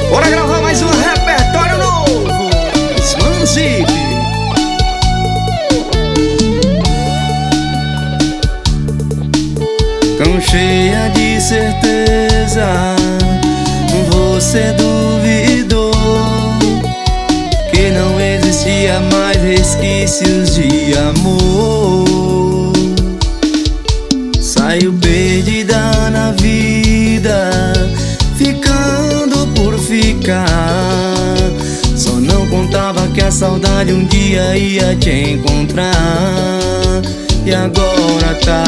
Bora gravar mais um repertório novo. Smanzip. Tão cheia de certeza, você duvidou que não existia mais resquícios de amor. Saiu perdida na vida, ficando por ficar. Só não contava que a saudade um dia ia te encontrar. E agora tá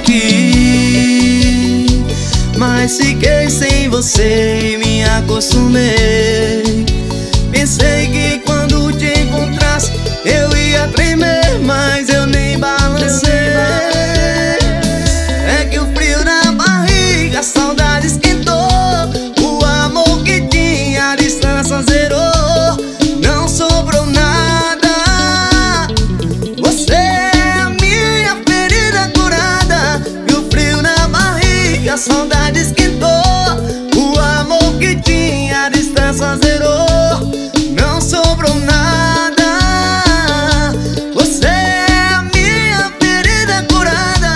aqui, mas fiquei sem você e me acostumei. Pensei que quando te encontrasse eu ia tremer, mas eu nem balancei. É que o frio na barriga, a saudade esquentou. O amor que tinha, a distância zerou. Não sobrou nada. Você é a minha ferida curada. E o frio na barriga, a saudade esquentou. O amor que tinha, a distância zerou. Não sobrou nada. Você é a minha ferida curada.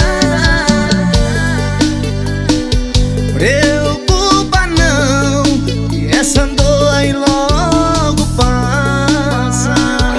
Preocupa não, que essa dor aí logo passa.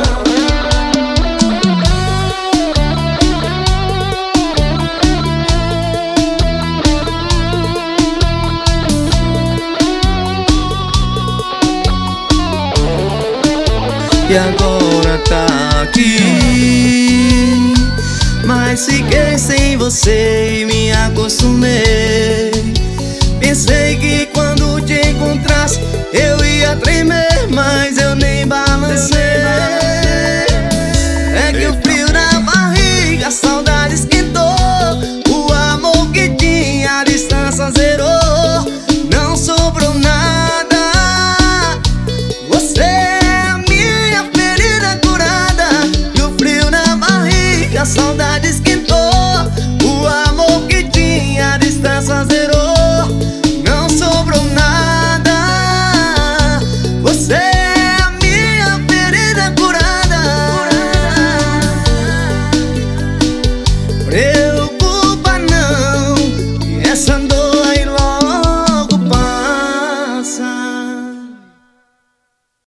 E agora tá aqui, mas fiquei sem você e me acostumei. Pensei que quando te encontrasse eu ia tremer, mas eu nem